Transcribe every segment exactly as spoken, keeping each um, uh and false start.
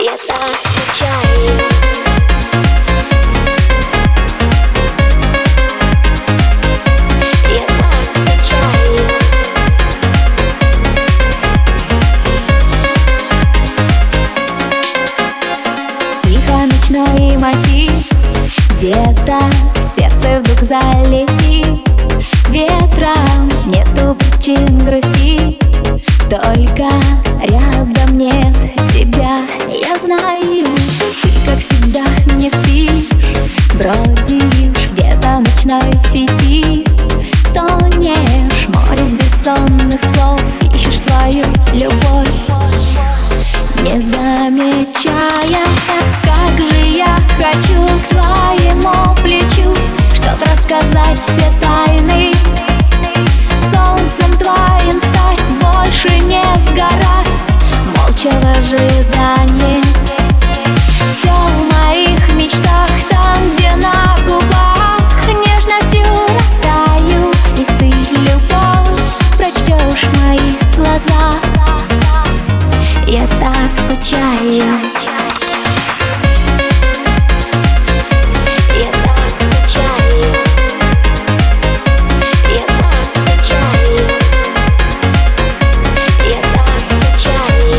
Я так скучаю. Я так скучаю. Тихо ночной мотив, где-то сердце вдруг залетит ветром, нету причин грустить, только рядом нет тебя. Я знаю, ты, как всегда, не спишь, бродишь где-то в ночной сети, тонешь в море бессонных слов, ищешь свою любовь, не замечая. Как же я хочу к твоему плечу, чтоб рассказать все тайны, солнцем твоим стать, больше не сгорать, молча в ожидании. Все в моих мечтах, там, где на губах нежностью растаю, и ты, любовь, прочтешь в моих глазах. Я так скучаю. Я так скучаю. Я так скучаю. Я так скучаю.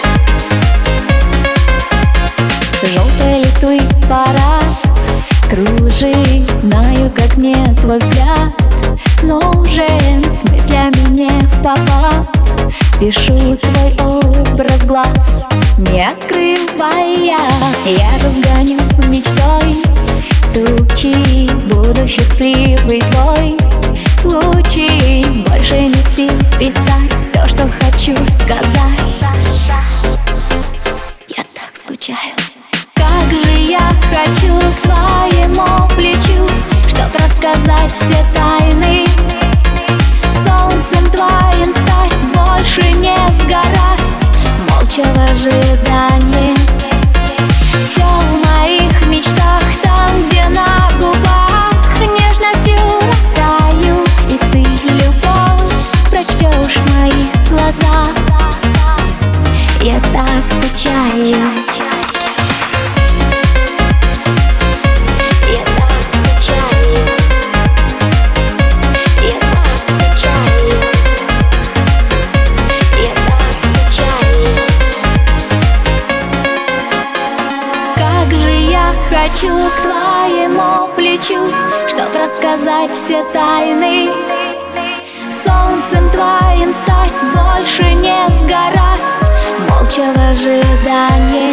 Желтые листвы парад кружит, знаю, как мне твой взгляд нужен, с мыслями не впопад пишу твой образ глаз, не открывая. Я разгоню мечтой тучи, буду счастливый твой случай. Больше нет сил писать все, что хочу сказать. Я так скучаю. Как же я хочу к твоему плечу, чтоб рассказать все тайны, солнцем твоим стать, больше не сгорать, молча в ожидании. Все в моих мечтах, там, где на губах нежностью растаю, и ты, любовь, прочтешь в моих глазах. Я так скучаю. Я так скучаю. Я так скучаю. Я так скучаю. Как же я хочу к твоему плечу, чтоб рассказать все тайны, солнцем твоим стать, больше не сгорать, молча в ожидании.